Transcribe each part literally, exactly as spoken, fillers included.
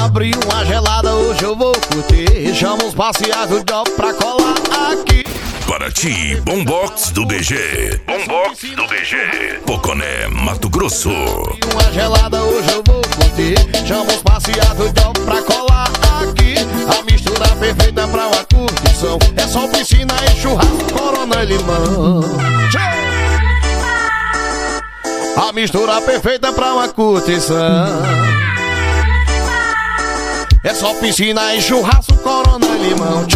abri uma gelada, hoje eu vou curtir. Chama os parciais do job pra colar aqui. Paraty, Bombox do B G. Bombox do B G. Poconé, Mato Grosso. Uma gelada, hoje eu vou curtir. Chama os parciais do job pra colar aqui. A mistura perfeita pra uma curtição. É só piscina e churrasco, corona e limão. A mistura perfeita pra uma curtição. É só piscina e churrasco, corona e limão.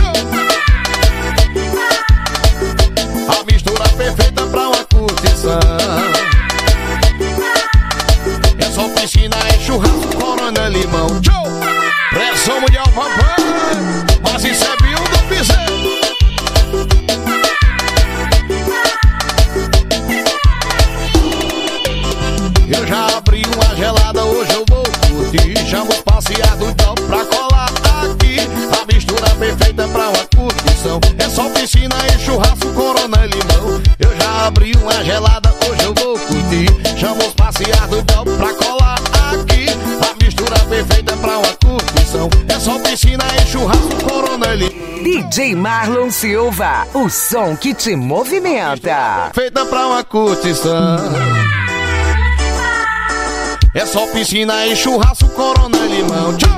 A mistura perfeita pra uma curtição. É só piscina e churrasco, corona e limão. Pressão mundial, papai. Mas isso é bio do piseiro. Eu já abri uma gelada, hoje eu vou curtir. Chamo os parciais do job pra colar aqui. A mistura perfeita pra uma curtição. É só piscina e churrasco, corona e limão. Eu já abri uma gelada, hoje eu vou curtir. Chamo os parciais do job pra colar aqui. A mistura perfeita pra uma curtição. É só piscina e churrasco, corona e limão. D J Marlon Silva, o som que te movimenta. Feita pra uma curtição. É só piscina e churrasco, corona e limão.